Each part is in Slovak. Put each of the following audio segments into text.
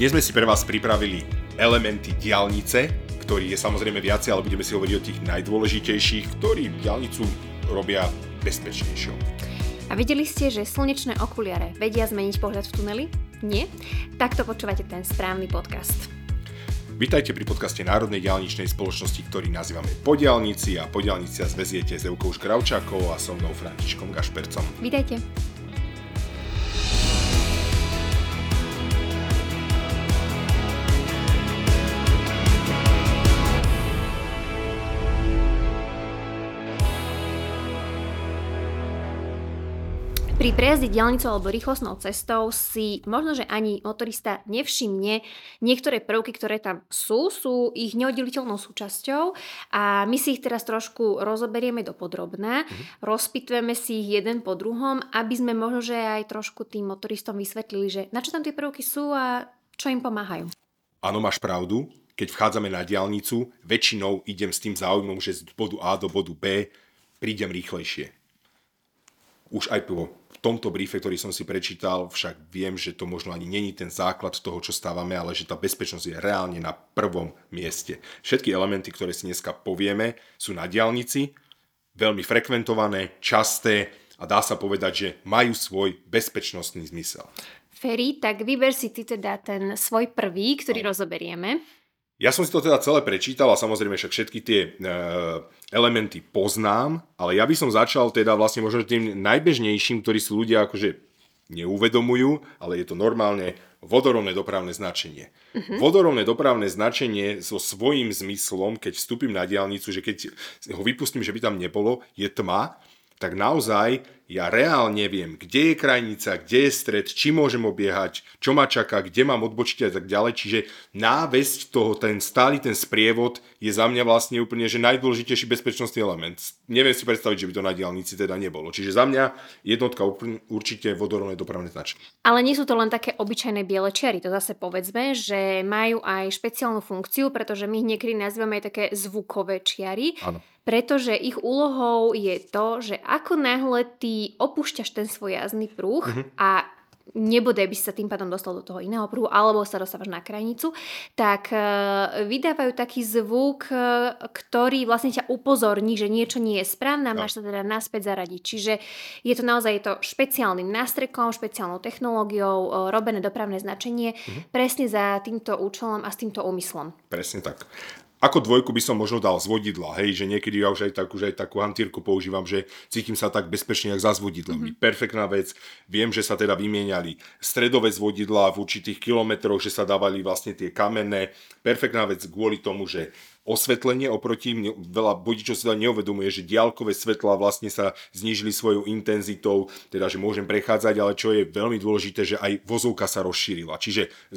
Dnes sme si pre vás pripravili elementy diaľnice, ktorých je samozrejme viacej, ale budeme si hovoriť o tých najdôležitejších, ktorí diaľnicu robia bezpečnejšou. A videli ste, že slnečné okuliare vedia zmeniť pohľad v tuneli? Nie? Takto počúvate ten správny podcast. Vítajte pri podcaste Národnej diaľničnej spoločnosti, ktorý nazývame Po diaľnici, a Po diaľnici sa zväziete s Evkou Škravčákovou a so mnou Františkom Gašpercom. Vítajte. Pri prejazde diaľnicou alebo rýchlostnou cestou si možno, že ani motorista nevšimne niektoré prvky, ktoré tam sú ich neoddeliteľnou súčasťou a my si ich teraz trošku rozoberieme dopodrobná, rozpitujeme si ich jeden po druhom, aby sme možno, že aj trošku tým motoristom vysvetlili, že na čo tam tie prvky sú a čo im pomáhajú. Áno, máš pravdu. Keď vchádzame na diaľnicu, väčšinou idem s tým záujmom, že z bodu A do bodu B prídem rýchlejšie. Už aj po tomto briefe, ktorý som si prečítal, však viem, že to možno ani není ten základ toho, čo stávame, ale že tá bezpečnosť je reálne na prvom mieste. Všetky elementy, ktoré si dneska povieme, sú na diaľnici, veľmi frekventované, časté a dá sa povedať, že majú svoj bezpečnostný zmysel. Feri, tak vyber si ty teda ten svoj prvý, ktorý rozoberieme. Ja som si to teda celé prečítal a samozrejme však všetky tie elementy poznám, ale ja by som začal teda vlastne možno tým najbežnejším, ktorý si ľudia akože neuvedomujú, ale je to normálne vodorovné dopravné značenie. Vodorovné dopravné značenie so svojím zmyslom, keď vstúpim na diaľnicu, že keď ho vypustím, že by tam nebolo, je tma, tak naozaj ja reálne viem, kde je krajnica, kde je stred, či môžem obiehať, čo ma čaká, kde mám odbočiť a tak ďalej. Čiže návesť toho, ten stály, ten sprievod je za mňa vlastne úplne, že najdôležitejší bezpečnostný element. Neviem si predstaviť, že by to na diaľnici teda nebolo. Čiže za mňa jednotka určite vodorovné dopravné značenie. Ale nie sú to len také obyčajné biele čiary. To zase povedzme, že majú aj špeciálnu funkciu, pretože my ich niekedy nazývame aj také zvukové čiary. Áno. Pretože ich úlohou je to, že ako náhle ty opúšťaš ten svoj jazdný pruh a nebodaj by si sa tým pádom dostal do toho iného pruhu alebo sa dostávaš na krajnicu, tak vydávajú taký zvuk, ktorý vlastne ťa upozorní, že niečo nie je správne a máš sa teda naspäť zaradiť. Čiže je to naozaj špeciálnym nástrekom, špeciálnou technológiou robené dopravné značenie presne za týmto účelom a s týmto úmyslom. Presne tak. Ako dvojku by som možno dal z vodidla, hej, že niekedy ja už aj takú hantírku používam, že cítim sa tak bezpečne, jak za s vodidlami. Perfektná vec. Viem, že sa teda vymieniali stredové z vodidla v určitých kilometroch, že sa dávali vlastne tie kamenné. Perfektná vec kvôli tomu, že osvetlenie oproti, veľa vodičov si neuvedomuje, že diaľkové svetlá vlastne sa znížili svojou intenzitou, teda že môžem prechádzať, ale čo je veľmi dôležité, že aj vozovka sa rozšírila. Čiže z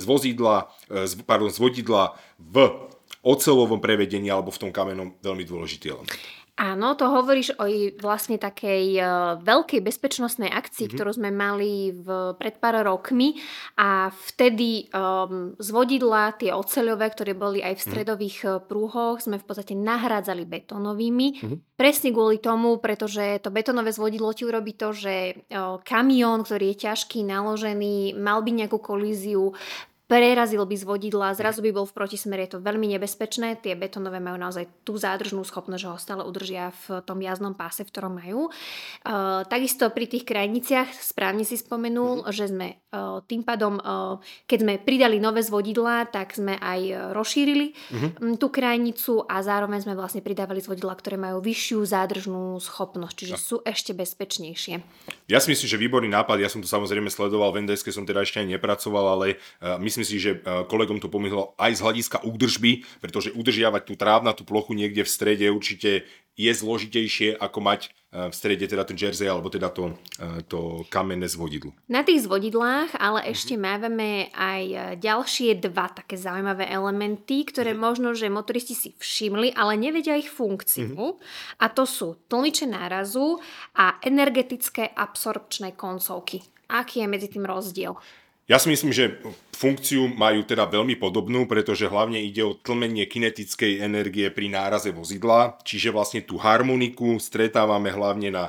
vodidla v oceľovom prevedení alebo v tom kamennom veľmi dôležitý element. Áno, to hovoríš o vlastne takej veľkej bezpečnostnej akcii, ktorú sme mali pred pár rokmi a vtedy z vodidla tie oceľové, ktoré boli aj v stredových prúhoch, sme v podstate nahrádzali betónovými. Presne kvôli tomu, pretože to betónové zvodidlo ti urobí to, že kamión, ktorý je ťažký, naložený, mal by nejakú kolíziu, prerazil by z vodidla, zrazu by bol v protismere, je to veľmi nebezpečné. Tie betónové majú naozaj tú zádržnú schopnosť, že ho stále udržia v tom jazdnom páse, v ktorom majú. Takisto pri tých krajniciach, správne si spomenul, že sme tým pádom, keď sme pridali nové zvodidlá, tak sme aj rozšírili tú krajnicu a zároveň sme vlastne pridávali zvodidlá, ktoré majú vyššiu zádržnú schopnosť, čiže sú ešte bezpečnejšie. Ja si myslím, že výborný nápad, ja som to samozrejme sledoval, v NDS-ke som teda ešte aj nepracoval, ale myslím si, že kolegom to pomohlo aj z hľadiska údržby, pretože udržiavať tú trávnatú plochu niekde v strede určite je zložitejšie, ako mať v strede teda ten jersey alebo teda to kamenné zvodidlo. Na tých zvodidlách ale ešte máme aj ďalšie dva také zaujímavé elementy, ktoré možno, že motoristi si všimli, ale nevedia ich funkciu. A to sú tlmiče nárazu a energetické absorpčné koncovky. Aký je medzi tým rozdiel? Ja si myslím, že funkciu majú teda veľmi podobnú, pretože hlavne ide o tlmenie kinetickej energie pri náraze vozidla, čiže vlastne tú harmoniku stretávame hlavne na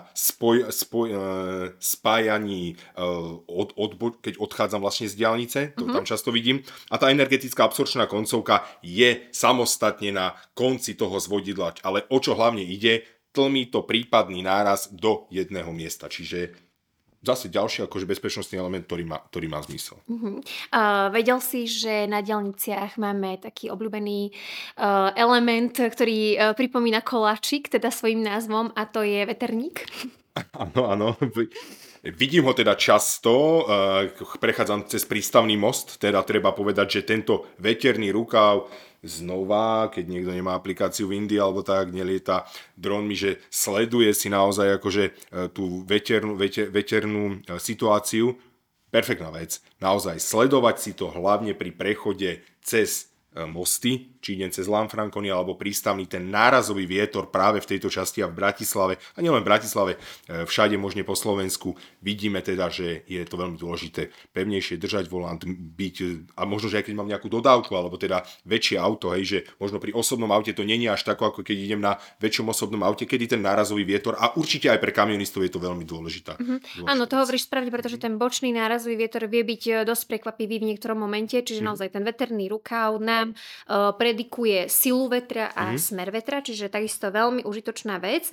spájaní, keď odchádzam vlastne z diaľnice, to tam často vidím, a tá energetická absorpčná koncovka je samostatne na konci toho zvodidla, ale o čo hlavne ide, tlmí to prípadný náraz do jedného miesta, čiže zase ďalší akože bezpečnostný element, ktorý má zmysel. Vedel si, že na diaľniciach máme taký obľúbený element, ktorý pripomína koláčik, teda svojím názvom, a to je veterník? Áno. Vidím ho teda často, prechádzam cez prístavný most, teda treba povedať, že tento veterný rukáv znova, keď niekto nemá aplikáciu v Indii alebo tak, nelieta dronmi, že sleduje si naozaj akože tú veternú situáciu. Perfektná vec. Naozaj sledovať si to hlavne pri prechode cez mosty, či idem cez Lanfranconi alebo prístavný, ten nárazový vietor práve v tejto časti a v Bratislave, a nielen v Bratislave, všade možne po Slovensku, vidíme teda, že je to veľmi dôležité pevnejšie držať volant, byť, a možno, že aj keď mám nejakú dodávku, alebo teda väčšie auto, hej, že možno pri osobnom aute to není až tako, ako keď idem na väčšom osobnom aute, kedy ten nárazový vietor, a určite aj pre kamionistov je to veľmi dôležitá. Áno, to hovoríš správne, pretože ten bočný nárazový vietor vie byť dosť prekvapivý v niektorom momente, čiže naozaj ten veterný rukáv nám predikuje silu vetra a smer vetra, čiže takisto veľmi užitočná vec.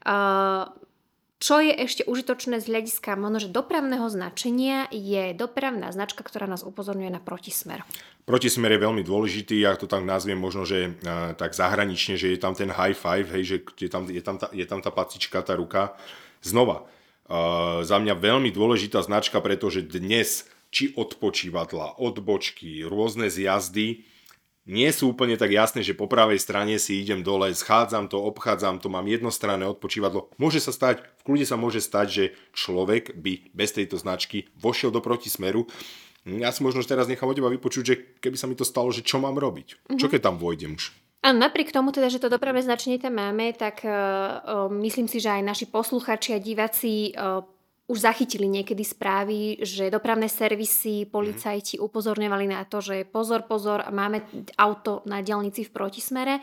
Čo je ešte užitočné z hľadiska možno, že dopravného značenia, je dopravná značka, ktorá nás upozorňuje na protismer. Protismer je veľmi dôležitý, ja to tak nazviem možno, že tak zahranične, že je tam ten high five, hej, že je tam tá pacička, tá ruka. Znova, za mňa veľmi dôležitá značka, pretože dnes či odpočívadla, odbočky, rôzne zjazdy nie sú úplne tak jasné, že po pravej strane si idem dole, schádzam to, obchádzam to, mám jednostranné odpočívadlo. V kľude sa môže stať, že človek by bez tejto značky vošiel do protismeru. Ja si možno teraz nechám od teba vypočuť, že keby sa mi to stalo, že čo mám robiť? Čo keď tam vojdem už? A napriek tomu teda, že to dopravné značenie tam máme, tak myslím si, že aj naši posluchači a diváci už zachytili niekedy správy, že dopravné servisy, policajti upozorňovali na to, že pozor, máme auto na diaľnici v protismere.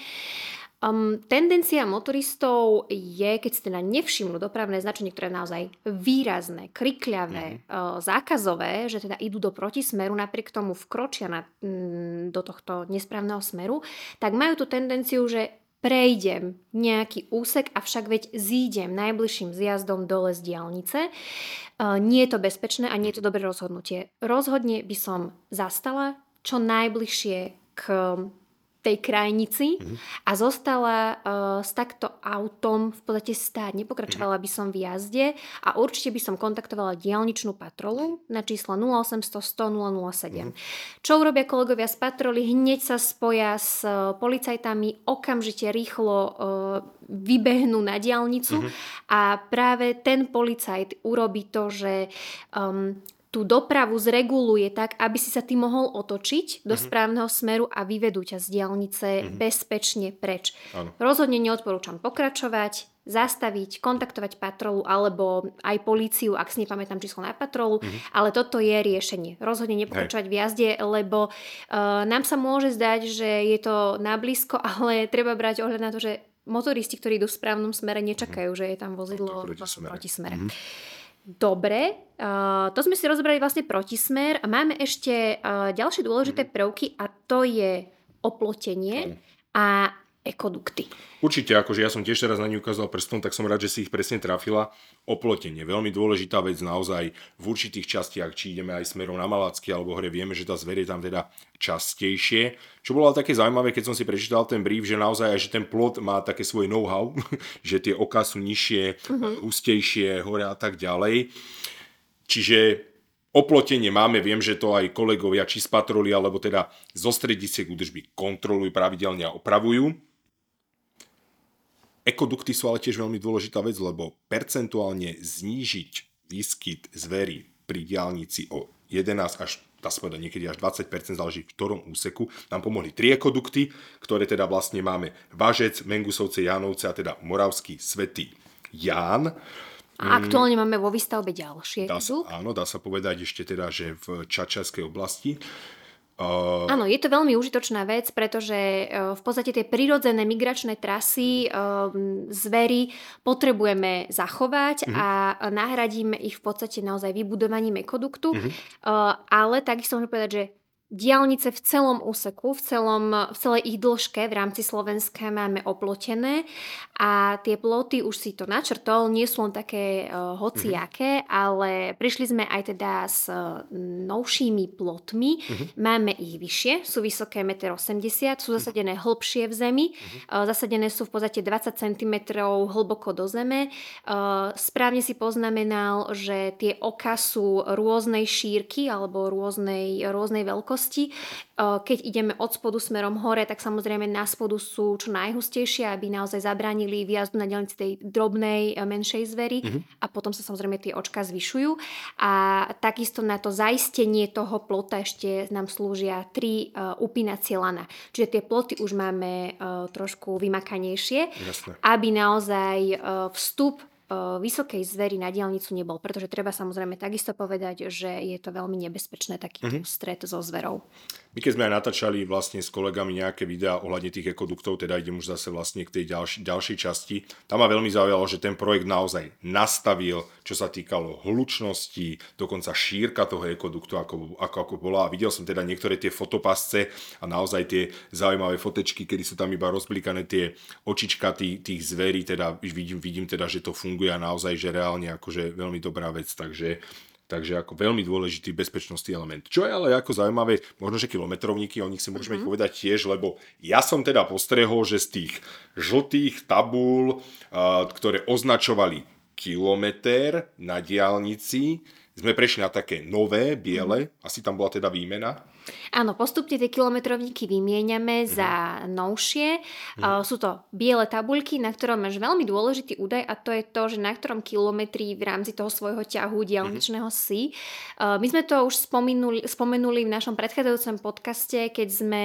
Tendencia motoristov je, keď si teda nevšimnú dopravné značenie, ktoré je naozaj výrazné, krikľavé, zákazové, že teda idú do protismeru, napriek tomu vkročia do tohto nesprávneho smeru, tak majú tú tendenciu, že prejdem nejaký úsek, avšak veď zídem najbližším zjazdom dole z diaľnice. Nie je to bezpečné a nie je to dobré rozhodnutie. Rozhodne by som zastala čo najbližšie k tej krajnici a zostala s takto autom v podstate stáť. Nepokračovala by som v jazde a určite by som kontaktovala diaľničnú patrolu na číslo 0800 100 007. Čo urobia kolegovia z patroly? Hneď sa spoja s policajtami, okamžite rýchlo vybehnú na diaľnicu a práve ten policajt urobí to, že tú dopravu zreguluje tak, aby si sa ty mohol otočiť do správneho smeru a vyvedú ťa z diaľnice bezpečne preč. Ano. Rozhodne neodporúčam pokračovať, zastaviť, kontaktovať patrolu alebo aj políciu, ak si nepamätám číslo na patrolu, ale toto je riešenie. Rozhodne nepokračovať v jazde, lebo nám sa môže zdať, že je to nablízko, ale treba brať ohľad na to, že motoristi, ktorí idú v správnom smere, nečakajú, že je tam vozidlo v protismere. Dobre, to sme si rozobrali vlastne protismer a máme ešte ďalšie dôležité prvky a to je oplotenie a ekodukty. Určite, akože ja som tiež teraz na ňu ukázal prstom, tak som rád, že si ich presne trafila. Oplotenie, veľmi dôležitá vec naozaj v určitých častiach, či ideme aj smerom na Malacky alebo hore, vieme, že tá zver je tam teda častejšie. Čo bolo také zaujímavé, keď som si prečítal ten brief, že naozaj aj, že ten plot má také svoje know-how, že tie oká sú nižšie, ústejšie, hore a tak ďalej. Čiže oplotenie máme, viem, že to aj kolegovia či z patroly, alebo teda zo stredisiek údržby kontrolujú pravidelne a opravujú. Ekodukty sú ale tiež veľmi dôležitá vec, lebo percentuálne znížiť výskyt zvery pri diaľnici o 11 až niekedy až 20%, záleží v ktorom úseku, nám pomohli 3 ekodukty, ktoré teda vlastne máme Vážec, Mengusovce, Jánovce a teda Moravský Svätý Ján. A aktuálne máme vo výstavbe ďalšie. Dá sa povedať ešte teda, že v Čačarskej oblasti. Áno, je to veľmi užitočná vec, pretože v podstate tie prirodzené migračné trasy zvery potrebujeme zachovať a nahradíme ich v podstate naozaj vybudovaním ekoduktu. Ale takisto môžem povedať, že diaľnice v celom úseku, v celej ich dĺžke v rámci Slovenska máme oplotené a tie ploty, už si to načrtol, nie sú len také hociaké, ale prišli sme aj teda s novšími plotmi. Máme ich vyššie, sú vysoké 1,80 m, sú zasadené hlbšie v zemi, zasadené sú v podstate 20 cm hlboko do zeme. Správne si poznamenal, že tie oka sú rôznej šírky alebo rôznej veľkosti. Keď ideme od spodu smerom hore, tak samozrejme na spodu sú čo najhustejšie, aby naozaj zabránili výjazdu na diaľnici tej drobnej, menšej zvery a potom sa samozrejme tie očka zvyšujú. A takisto na to zaistenie toho plota ešte nám slúžia 3 upínacie lana. Čiže tie ploty už máme trošku vymakanejšie, aby naozaj vstup vysokej zvery na diaľnicu nebol, pretože treba samozrejme takisto povedať, že je to veľmi nebezpečné taký stret so zverou. My keď sme aj natáčali vlastne s kolegami nejaké videá ohľadne tých ekoduktov, teda idem už zase vlastne k tej ďalšej časti, tam ma veľmi zaujalo, že ten projekt naozaj nastavil, čo sa týkalo hlučnosti, dokonca šírka toho ekoduktu, ako bola. A videl som teda niektoré tie fotopasce a naozaj tie zaujímavé fotečky, kedy sú tam iba rozblikané tie očička tých zverí, teda vidím teda, že to funguje a naozaj, že reálne akože veľmi dobrá vec, takže ako veľmi dôležitý bezpečnostný element. Čo je ale ako zaujímavé, možno, že kilometrovníky, o nich si môžeme povedať tiež, lebo ja som teda postrehol, že z tých žltých tabúl, ktoré označovali kilometer na diaľnici, sme prešli na také nové, biele, asi tam bola teda výmena. Áno, postupne tie kilometrovníky vymieňame za novšie. Sú to biele tabuľky, na ktorom máš veľmi dôležitý údaj a to je to, že na ktorom kilometri v rámci toho svojho ťahu diaľničného si. My sme to už spomenuli v našom predchádzajúcom podcaste, keď sme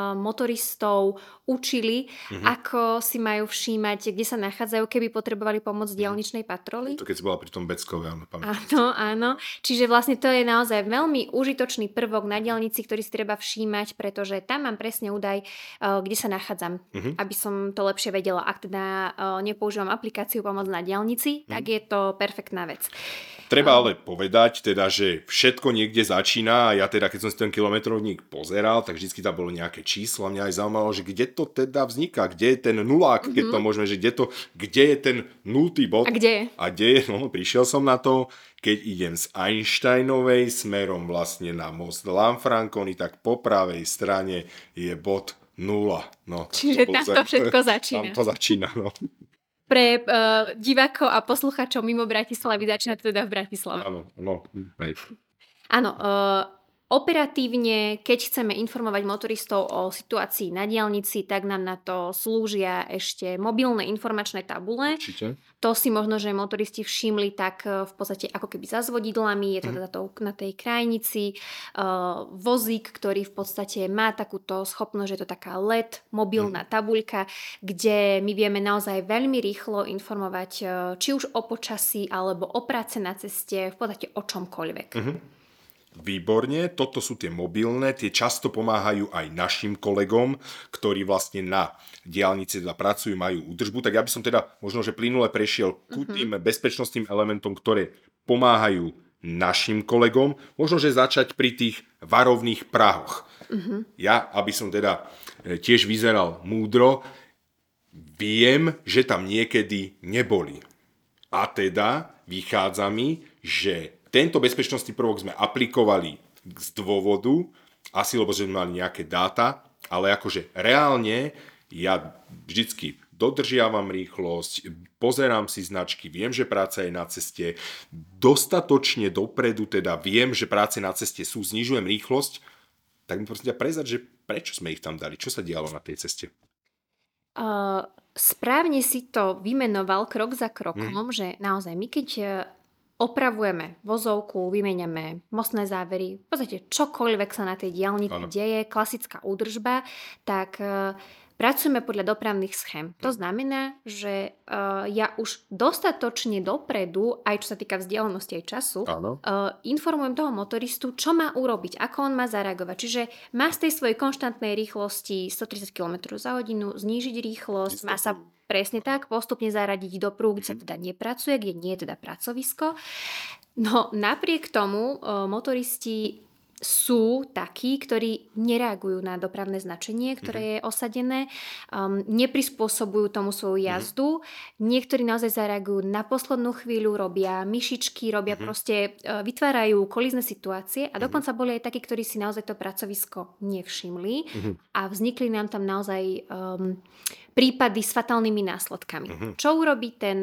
motoristov učili, ako si majú všímať, kde sa nachádzajú, keby potrebovali pomoc diaľničnej patroly. To keď si bola pri tom Beckovej, Áno. Čiže vlastne to je naozaj veľmi užitočný prvok na diaľnici, ktorý si treba všímať, pretože tam mám presne údaj, kde sa nachádzam, aby som to lepšie vedela. Ak teda nepoužívam aplikáciu Pomoc na diaľnici, tak je to perfektná vec. Treba ale povedať, teda, že všetko niekde začína a ja teda, keď som si ten kilometrovník pozeral, tak vždycky tam bolo nejaké číslo a mňa aj zaujímalo, že kde to teda vzniká, kde je ten nulák, keď to môžeme, že kde je ten nultý bod. A kde je? No, prišiel som na to, keď idem z Einsteinovej smerom vlastne na most Lanfranconi, tak po pravej strane je bod 0. No, čiže tam to všetko začína. Tam to začína, no. Pre divákov a poslucháčov mimo Bratislavy začína to teda v Bratislave. Áno, operatívne, keď chceme informovať motoristov o situácii na diaľnici, tak nám na to slúžia ešte mobilné informačné tabule. Určite. To si možno, že motoristi všimli tak v podstate ako keby za svodidlami, je to teda na tej krajnici. Vozík, ktorý v podstate má takúto schopnosť, že je to taká LED mobilná tabuľka, kde my vieme naozaj veľmi rýchlo informovať či už o počasí alebo o práce na ceste, v podstate o čomkoľvek. Výborne, toto sú tie mobilné, tie často pomáhajú aj našim kolegom, ktorí vlastne na diaľnici teda pracujú, majú údržbu, tak ja by som teda možno, že plynule prešiel ku tým bezpečnostným elementom, ktoré pomáhajú našim kolegom, možno, že začať pri tých varovných prahoch. Ja, aby som teda tiež vyzeral múdro, viem, že tam niekedy neboli. A teda vychádza mi, že tento bezpečnostný prvok sme aplikovali z dôvodu, asi lebo sme mali nejaké dáta, ale akože reálne ja vždycky dodržiavam rýchlosť, pozerám si značky, viem, že práca je na ceste, dostatočne dopredu teda viem, že práce na ceste sú, znižujem rýchlosť, tak mi prosím ťa prezrať, že prečo sme ich tam dali, čo sa dialo na tej ceste? Správne si to vymenoval krok za krokom, že naozaj my keď opravujeme vozovku, vymieňame mostné závery, v podstate čokoľvek sa na tej diaľnici deje, klasická údržba, tak pracujeme podľa dopravných schém. To znamená, že ja už dostatočne dopredu, aj čo sa týka vzdialenosti aj času, informujem toho motoristu, čo má urobiť, ako on má zareagovať. Čiže má z tej svojej konštantnej rýchlosti 130 km za hodinu znížiť rýchlosť, má sa presne tak postupne zaradiť do prúhu, kde sa teda nepracuje, kde nie je teda pracovisko. No napriek tomu motoristi sú takí, ktorí nereagujú na dopravné značenie, ktoré je osadené, neprispôsobujú tomu svoju jazdu. Niektorí naozaj zareagujú na poslednú chvíľu, robia myšičky, robia proste, vytvárajú kolízne situácie a dokonca boli aj takí, ktorí si naozaj to pracovisko nevšimli a vznikli nám tam naozaj prípady s fatálnymi následkami. Čo urobí ten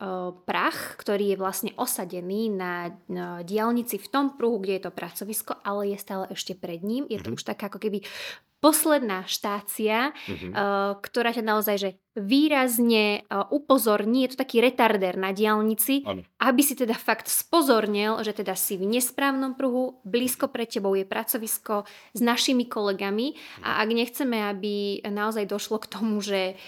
prach, ktorý je vlastne osadený na diaľnici v tom pruhu, kde je to pracovisko, ale je stále ešte pred ním. Je to už taká ako keby posledná štácia, ktorá ťa naozaj že výrazne upozorní, je to taký retardér na diaľnici, aby si teda fakt spozornil, že teda si v nesprávnom pruhu, blízko pred tebou je pracovisko s našimi kolegami a ak nechceme, aby naozaj došlo k tomu, že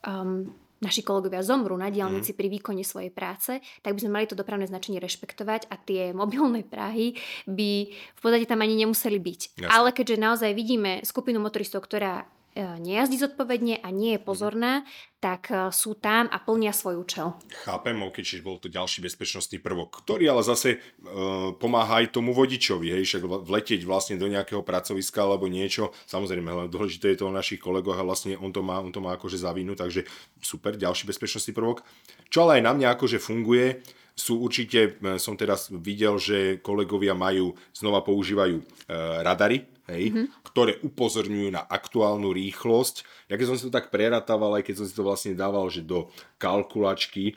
naši kolegovia zomrú na diaľnici pri výkone svojej práce, tak by sme mali to dopravné značenie rešpektovať a tie mobilné prahy by v podstate tam ani nemuseli byť. Jasne. Ale keďže naozaj vidíme skupinu motoristov, ktorá nejazdí zodpovedne a nie je pozorná, tak sú tam a plnia svoj účel. Chápem, čiže bol to ďalší bezpečnostný prvok, ktorý ale zase pomáha aj tomu vodičovi, hej, však vletieť vlastne do nejakého pracoviska alebo niečo, samozrejme, ale dôležité je to o našich kolegoch a vlastne on to má akože za vinu, takže super, ďalší bezpečnostný prvok. Čo ale aj na mňa akože funguje, sú určite, som teraz videl, že kolegovia používajú radary, ktoré upozorňujú na aktuálnu rýchlosť. Ja keď som si to tak preratával, aj keď som si to vlastne dával, že do kalkulačky,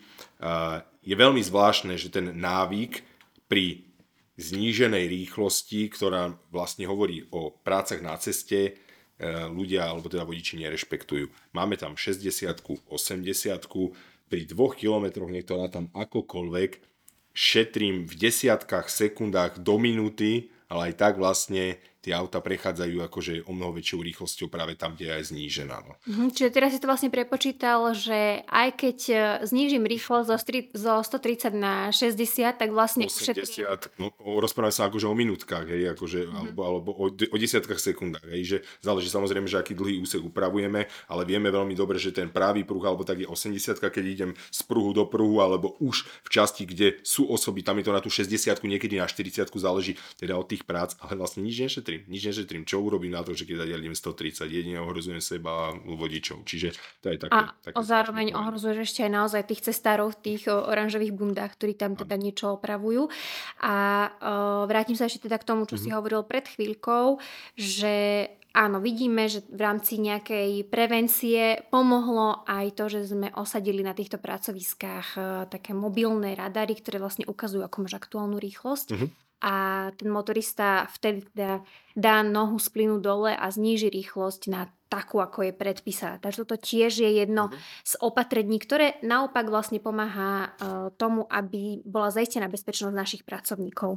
je veľmi zvláštne, že ten návyk pri zníženej rýchlosti, ktorá vlastne hovorí o prácach na ceste, ľudia, alebo teda vodiči nerešpektujú. Máme tam 60-ku, 80-ku, pri 2 kilometroch, nech to tam akokoľvek, šetrím v desiatkách sekundách do minúty, ale aj tak vlastne tie auta prechádzajú akože o mnoho väčšou rýchlosťou práve tam, kde je aj znížená. No. Čiže teraz si to vlastne prepočítal, že aj keď znížim rýchlosť zo 130 na 60, tak vlastne 80, rozprávame sa akože o minútkach, hej, akože, alebo o desiatkách sekundách, hej, že záleží samozrejme, že aký dlhý úsek upravujeme, ale vieme veľmi dobre, že ten pravý pruh, alebo tak je 80, keď idem z pruhu do pruhu, alebo už v časti, kde sú osoby, tam je to na tú 60, niekedy na 40, záleží teda od tých prác, ale vlastne nič nešetrím. Čo urobím na to, že keď idem 130, jedine ohrozujem seba a vodičov. Čiže to je také. A zároveň ohrozuješ ešte aj naozaj tých cestárov v tých oranžových bundách, ktorí tam teda niečo opravujú. A vrátim sa ešte teda k tomu, čo si hovoril pred chvíľkou, že áno, vidíme, že v rámci nejakej prevencie pomohlo aj to, že sme osadili na týchto pracoviskách také mobilné radary, ktoré vlastne ukazujú, ako máš aktuálnu rýchlosť. A ten motorista vtedy dá nohu z plynu dole a zníži rýchlosť na takú, ako je predpísaná. Takže toto tiež je jedno z opatrení, ktoré naopak vlastne pomáha tomu, aby bola zaistená bezpečnosť našich pracovníkov.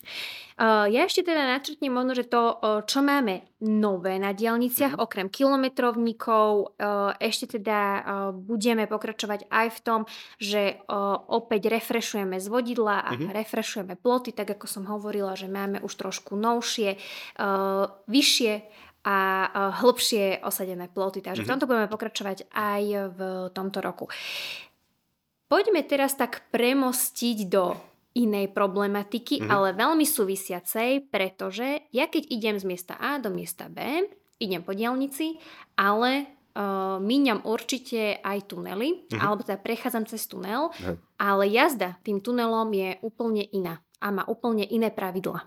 Ja ešte teda načrtnem možno, že to, čo máme nové na diaľniciach, okrem kilometrovníkov, ešte teda budeme pokračovať aj v tom, že opäť refreshujeme z vodidla a refreshujeme ploty, tak ako som hovorila, že máme už trošku novšie, vyššie a hlbšie osadené ploty. Takže v tomto budeme pokračovať aj v tomto roku. Poďme teraz tak premostiť do inej problematiky, ale veľmi súvisiacej, pretože ja keď idem z miesta A do miesta B, idem po diaľnici, ale míňam určite aj tunely, alebo teda prechádzam cez tunel, ale jazda tým tunelom je úplne iná a má úplne iné pravidlá.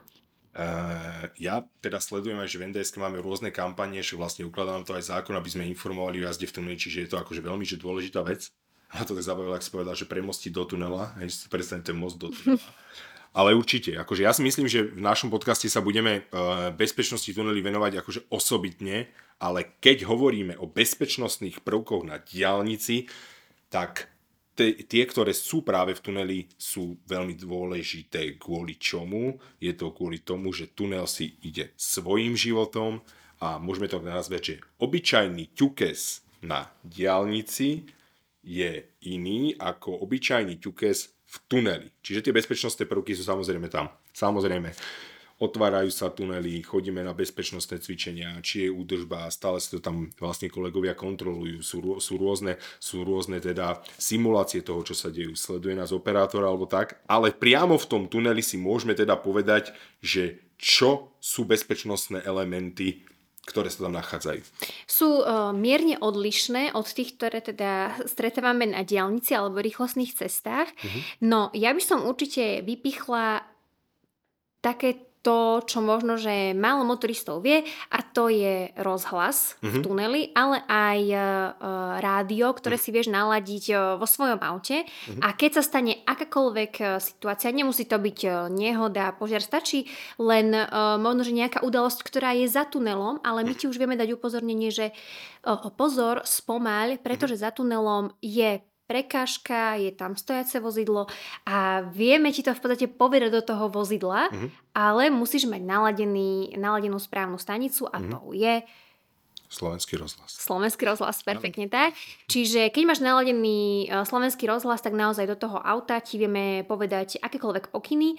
Ja teda sledujem aj, že v NDS máme rôzne kampanie, že vlastne ukladáme to aj zákon, aby sme informovali o jazde v tuneli, čiže je to akože veľmi dôležitá vec. A to tak zabavilo, ak si povedal, že premostiť do tunela, hej, si predstavím ten most do tunela. Ale určite, akože ja si myslím, že v našom podcaste sa budeme bezpečnosti tunely venovať akože osobitne, ale keď hovoríme o bezpečnostných prvkoch na diaľnici, tak tie, ktoré sú práve v tuneli, sú veľmi dôležité. Kvôli čomu? Je to kvôli tomu, že tunel si ide svojím životom a môžeme to nazvať, že obyčajný ťukes na diaľnici je iný ako obyčajný ťukes v tuneli. Čiže tie bezpečnostné prvky sú samozrejme tam. Samozrejme, otvárajú sa tunely, chodíme na bezpečnostné cvičenia, či je údržba, stále si to tam vlastne kolegovia kontrolujú, sú rôzne teda simulácie toho, čo sa dejú, sleduje nás operátor alebo tak, ale priamo v tom tuneli si môžeme teda povedať, že čo sú bezpečnostné elementy, ktoré sa tam nachádzajú. Sú mierne odlišné od tých, ktoré teda stretávame na diaľnici alebo rýchlostných cestách. No, ja by som určite vypichla také to, čo možno, že málo motoristov vie, a to je rozhlas v tuneli, ale aj rádio, ktoré si vieš naladiť vo svojom aute. A keď sa stane akákoľvek situácia, nemusí to byť nehoda, požiar, stačí len možno, že nejaká udalosť, ktorá je za tunelom, ale my ti už vieme dať upozornenie, že pozor, spomaľ, pretože za tunelom je prekážka, je tam stojace vozidlo a vieme ti to v podstate povedať do toho vozidla, ale musíš mať naladenú správnu stanicu a to je Slovenský rozhlas. Slovenský rozhlas, perfektne tak. Čiže keď máš naladený Slovenský rozhlas, tak naozaj do toho auta ti vieme povedať akékoľvek pokyny.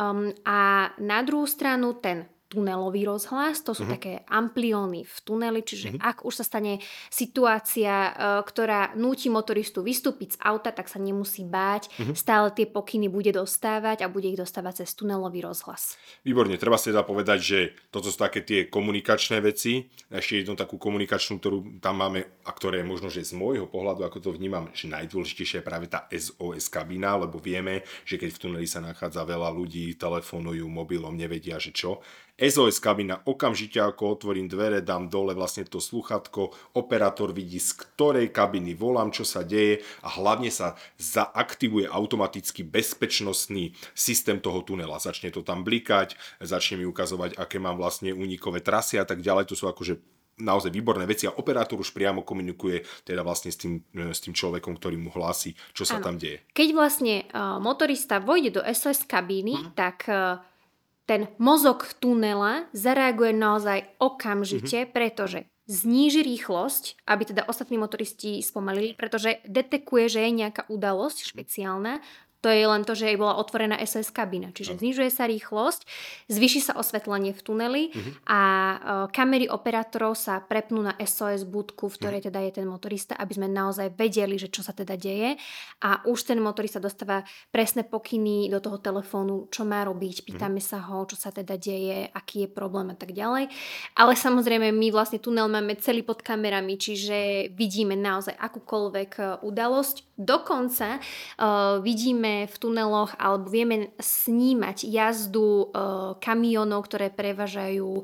A na druhú stranu ten tunelový rozhlas, to sú také amplióny v tuneli, čiže ak už sa stane situácia, ktorá núti motoristu vystúpiť z auta, tak sa nemusí báť, stále tie pokyny bude dostávať a bude ich dostávať cez tunelový rozhlas. Výborne, treba si teda povedať, že toto sú také tie komunikačné veci, ešte jednu takú komunikačnú, ktorú tam máme a ktoré je možno, že z môjho pohľadu, ako to vnímam, že najdôležitejšia je práve tá SOS kabína, lebo vieme, že keď v tuneli sa nachádza veľa ľudí, telefonujú mobilom, nevedia, že čo. SOS kabína, okamžite ako otvorím dvere, dám dole vlastne to slúchatko, operátor vidí, z ktorej kabiny volám, čo sa deje a hlavne sa zaaktivuje automaticky bezpečnostný systém toho tunela. Začne to tam blikať, začne mi ukazovať, aké mám vlastne únikové trasy a tak ďalej. To sú akože naozaj výborné veci a operátor už priamo komunikuje teda vlastne s tým človekom, ktorý mu hlási, čo sa tam deje. Keď vlastne motorista vojde do SOS kabíny, tak ten mozog tunela zareaguje naozaj okamžite, pretože zníži rýchlosť, aby teda ostatní motoristi spomalili, pretože detekuje, že je nejaká udalosť špeciálna. To je len to, že jej bola otvorená SOS kabína. Čiže znižuje sa rýchlosť, zvýši sa osvetlenie v tuneli a kamery operátorov sa prepnú na SOS budku, v ktorej teda je ten motorista, aby sme naozaj vedeli, že čo sa teda deje. A už ten motorista dostáva presné pokyny do toho telefónu, čo má robiť, pýtame sa ho, čo sa teda deje, aký je problém a tak ďalej. Ale samozrejme, my vlastne tunel máme celý pod kamerami, čiže vidíme naozaj akúkoľvek udalosť. Dokonca vidíme v tuneloch alebo vieme snímať jazdu kamionov, ktoré prevážajú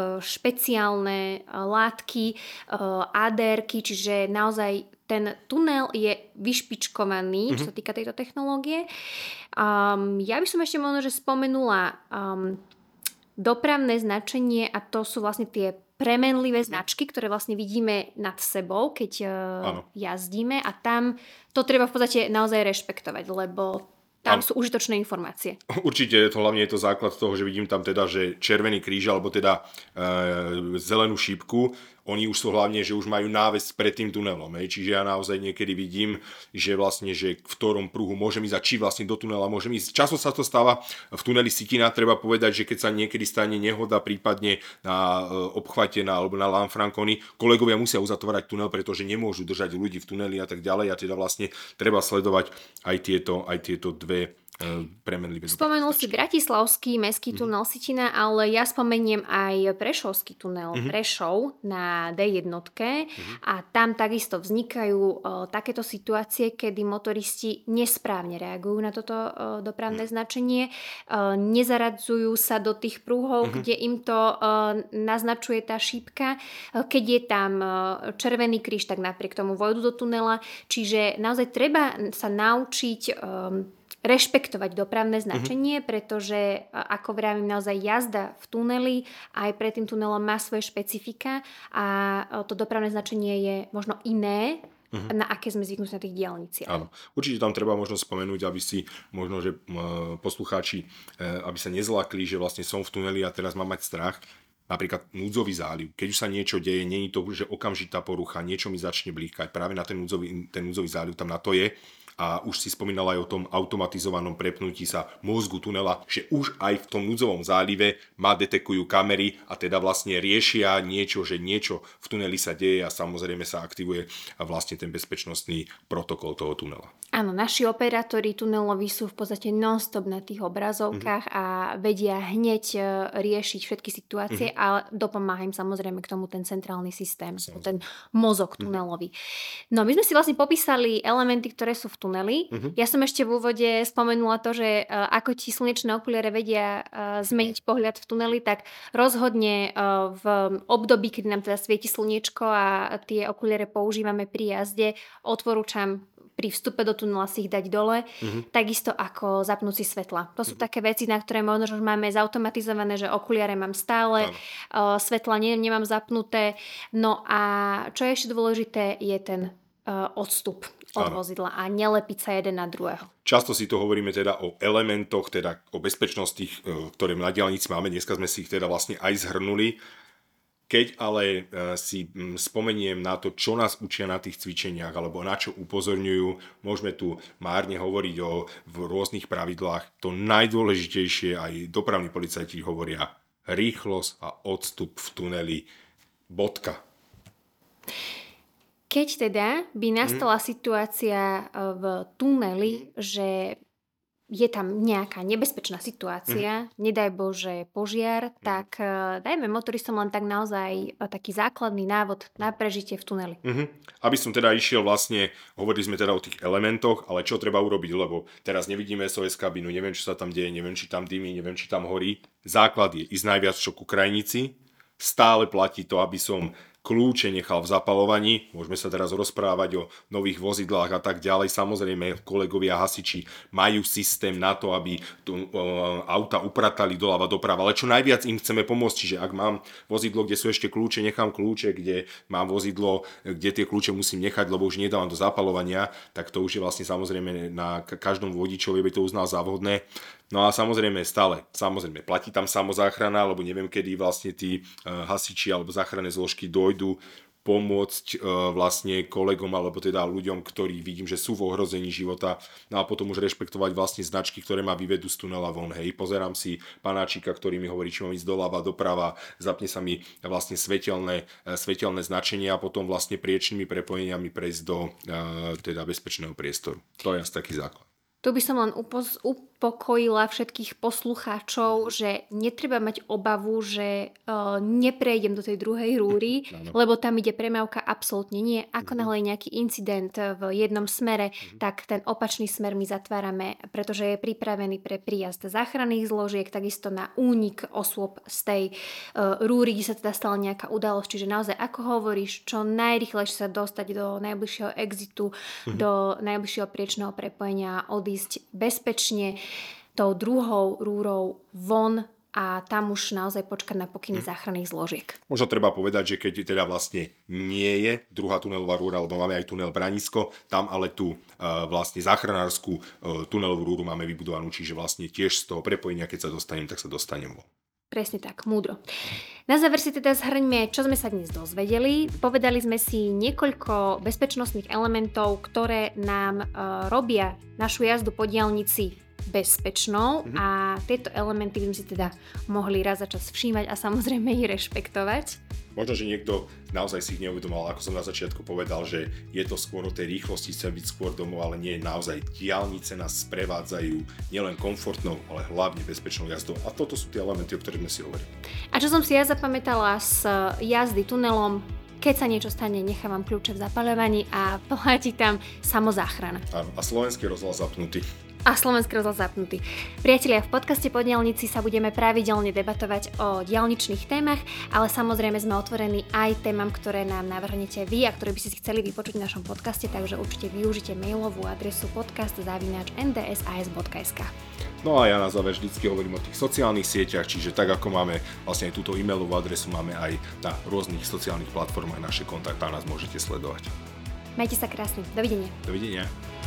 špeciálne látky, ADR-ky, čiže naozaj ten tunel je vyšpičkovaný, čo sa týka tejto technológie. Ja by som ešte možno, že spomenula dopravné značenie a to sú vlastne tie premenlivé značky, ktoré vlastne vidíme nad sebou, keď jazdíme a tam to treba v podstate naozaj rešpektovať, lebo tam sú užitočné informácie. Určite, hlavne je to základ toho, že vidím tam teda, že Červený kríž alebo teda zelenú šípku, oni už sú hlavne, že už majú náves pred tým tunelom. Čiže ja naozaj niekedy vidím, že vlastne, že v ktorom pruhu môžem ísť a či vlastne do tunela môžem ísť. Často sa to stáva v tuneli Sitina, treba povedať, že keď sa niekedy stane nehoda, prípadne na obchvate alebo na Lanfranconi, kolegovia musia uzatvárať tunel, pretože nemôžu držať ľudí v tuneli a tak ďalej a teda vlastne treba sledovať aj tieto dve premenlivé. Spomenul si Bratislavský mestský tunel Sitina, ale ja spomeniem aj Prešovský tunel Prešov na D1 a tam takisto vznikajú takéto situácie, kedy motoristi nesprávne reagujú na toto dopravné značenie, nezaradzujú sa do tých prúhov, kde im to naznačuje tá šípka. Keď je tam Červený kríž, tak napriek tomu vojdu do tunela, čiže naozaj treba sa naučiť rešpektovať dopravné značenie, pretože ako vravím, naozaj jazda v tuneli aj pred tým tunelom má svoje špecifika a to dopravné značenie je možno iné na aké sme zvyknutí na tých diaľniciach. Áno. Určite tam treba možno spomenúť, aby si možno, že poslucháči, aby sa nezlakli, že vlastne som v tuneli a teraz mám mať strach. Napríklad núdzový záliv. Keď už sa niečo deje, nie je to, že okamžitá porucha, niečo mi začne blíkať. Práve na ten núdzový záliv tam na to je. A už si spomínala aj o tom automatizovanom prepnutí sa mozgu tunela, že už aj v tom núdzovom zálive detekujú kamery a teda vlastne riešia niečo, že niečo v tuneli sa deje a samozrejme sa aktivuje vlastne ten bezpečnostný protokol toho tunela. Áno, naši operátori tuneloví sú v podstate non-stop na tých obrazovkách a vedia hneď riešiť všetky situácie, ale dopomáha im samozrejme k tomu ten centrálny systém, ten mozog tunelový. No my sme si vlastne popísali elementy, ktoré sú v tuneli. Ja som ešte v úvode spomenula to, že ako ti slnečné okuliare vedia zmeniť pohľad v tuneli, tak rozhodne v období, keď nám teda svieti slniečko a tie okuliare používame pri jazde, odporúčam pri vstupe do tunela si ich dať dole, takisto ako zapnúť si svetla. To sú také veci, na ktoré možno že máme zautomatizované, že okuliare mám stále, svetla nemám zapnuté. No a čo je ešte dôležité, je ten odstup od vozidla a nelepiť sa jeden na druhého. Často si to hovoríme teda o elementoch, teda o bezpečnosti, ktoré na diaľnici máme. Dneska sme si ich teda vlastne aj zhrnuli. Keď ale si spomeniem na to, čo nás učia na tých cvičeniach alebo na čo upozorňujú, môžeme tu márne hovoriť v rôznych pravidlách. To najdôležitejšie aj dopravní policajti hovoria rýchlosť a odstup v tuneli. Bodka. Keď teda by nastala situácia v tuneli, že je tam nejaká nebezpečná situácia, nedaj Bože požiar, tak dajme motoristom len tak naozaj taký základný návod na prežitie v tuneli. Aby som teda išiel vlastne, hovorili sme teda o tých elementoch, ale čo treba urobiť, lebo teraz nevidíme SOS kabínu, neviem, čo sa tam deje, neviem, či tam dymí, neviem, či tam horí. Základ je ísť najviac čo ku krajnici, stále platí to, aby som kľúče nechal v zapalovaní. Môžeme sa teraz rozprávať o nových vozidlách a tak ďalej. Samozrejme, kolegovia hasiči majú systém na to, aby auta upratali doľava doprava, ale čo najviac im chceme pomôcť. Čiže ak mám vozidlo, kde sú ešte kľúče, nechám kľúče, kde mám vozidlo, kde tie kľúče musím nechať, lebo už nedávam do zapalovania, tak to už je vlastne samozrejme na každom vodičovi, by to uznal za vhodné. No a samozrejme platí tam samozáchrana, lebo neviem, kedy vlastne tí hasiči alebo záchranné zložky dojdú pomôcť vlastne kolegom alebo teda ľuďom, ktorí vidím, že sú v ohrození života. No a potom už rešpektovať vlastne značky, ktoré ma vyvedú z tunela von. Hej, pozerám si panáčika, ktorý mi hovorí, či mám ísť doľava, doprava, zapne sa mi vlastne svetelné značenia a potom vlastne priečnými prepojeniami prejsť do teda bezpečného priestoru. To je asi taký základ. Tu by som len upokojila všetkých poslucháčov, že netreba mať obavu, že neprejdem do tej druhej rúry, lebo tam ide premávka, absolútne nie. Ako náhle je nejaký incident v jednom smere, tak ten opačný smer my zatvárame, pretože je pripravený pre príjazd záchranných zložiek, takisto na únik osôb z tej rúry, kde sa teda stala nejaká udalosť. Čiže naozaj, ako hovoríš, čo najrýchlejšie sa dostať do najbližšieho exitu, do najbližšieho priečného prepojenia, odísť bezpečne tou druhou rúrou von a tam už naozaj počkať na pokyny záchranných zložiek. Možno treba povedať, že keď teda vlastne nie je druhá tunelová rúra, lebo máme aj tunel Branisko, tam ale tú vlastne záchranárskú tunelovú rúru máme vybudovanú, čiže vlastne tiež z toho prepojenia, keď sa dostanem, tak sa dostanem von. Presne tak, múdro. Na záver si teda zhrňme, čo sme sa dnes dozvedeli. Povedali sme si niekoľko bezpečnostných elementov, ktoré nám robia našu jazdu po diaľnici bezpečnou a tieto elementy by sme si teda mohli raz za čas všímať a samozrejme ich rešpektovať. Možno, že niekto naozaj si ich neuvedomal, ako som na začiatku povedal, že je to skôr o tej rýchlosti, chcem byť skôr domov, ale nie, naozaj diaľnice nás sprevádzajú nielen komfortnou, ale hlavne bezpečnou jazdou. A toto sú tie elementy, o ktorých sme si hovorili. A čo som si ja zapamätala z jazdy tunelom, keď sa niečo stane, nechávam kľúče v zapaľovaní a platí tam samozáchrana. Áno, a slovenský rozhlas zapnutý. A slovenský rozhlas zapnutý. Priatelia, v podcaste Po diaľnici sa budeme pravidelne debatovať o diaľničných témach, ale samozrejme sme otvorení aj témam, ktoré nám navrhnete vy a ktoré by ste si chceli vypočuť v našom podcaste, takže určite využite mailovú adresu podcast@ndsas.sk. No a ja na záver vždycky hovorím o tých sociálnych sieťach, čiže tak ako máme vlastne aj túto e-mailovú adresu, máme aj na rôznych sociálnych platformách naše kontakty a nás môžete sledovať. Majte sa krásne. Dovidenia. Dovidenia.